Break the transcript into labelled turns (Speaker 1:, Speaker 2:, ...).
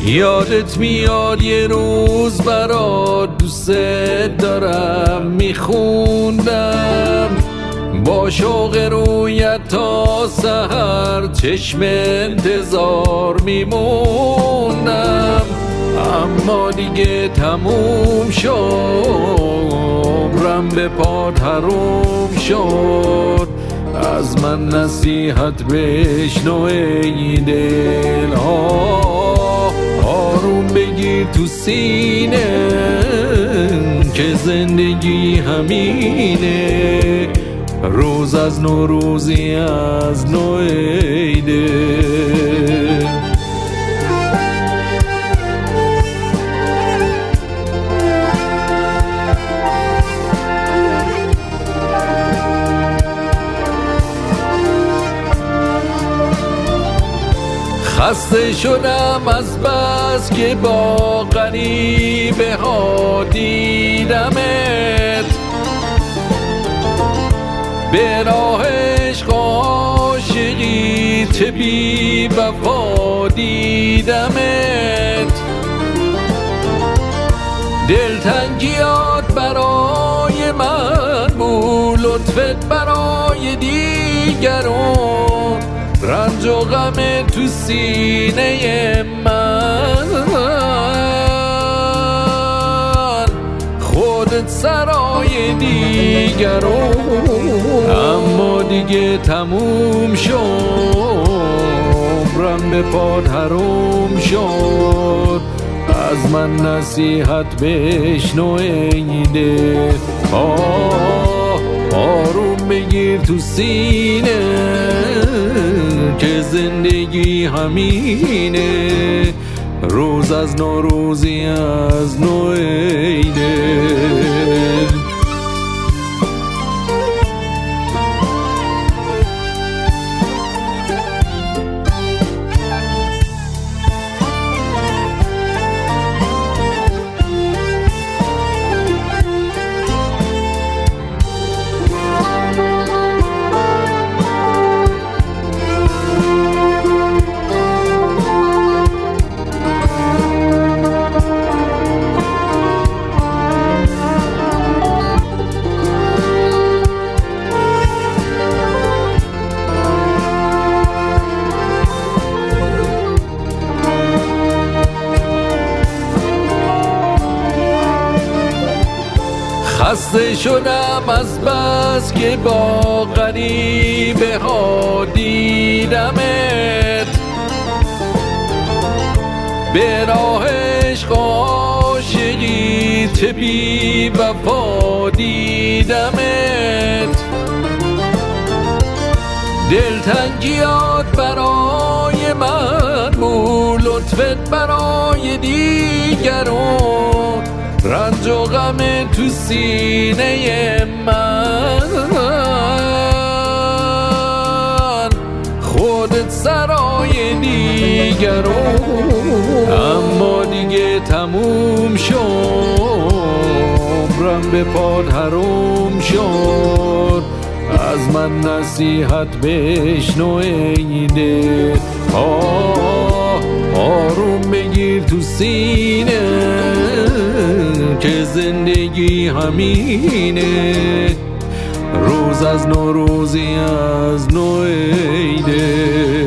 Speaker 1: یادت میاد یه روز برات دوست دارم میخوندم، با شوق رویت تا سحر چشم انتظار میموندم. اما دیگه تموم شد، عمرم به پات حروم شد. از من نصیحت بشنو ای دل، آروم بگیر تو سینه که زندگی همینه. روز از نو روزی از نو ای دل. خسته شدم از بس که با غریبه ها دیدمت، به راه عشق عاشقی چه بی وفا دیدمت. دلتنگیات برای من بود، لطفت برای دیگرون، رنج و غم تو سینه من. خودت سرای دیگرون، اما دیگه تموم شد، عمرم به پات حروم شد. از من نصیحت بشنو ای دل، آروم بگیر تو سینه که زندگی همینه. روز از نو روزی از نو ای دل. خسته شدم از بس که با غریبه ها دیدمت، به راه عشق عاشقی چه بی وفا دیدمت. دلتنگیات برای من بود، لطفت برای دیگرون، رنج و غم تو سینه من. خودت سرای دیگرون، اما دیگه تموم شد، عمرم به پات حروم شد. از من نصیحت بشنو ای دل، آروم بگیر تو سینه که زندگی همینه. روز از نو روزی از نو ای دل.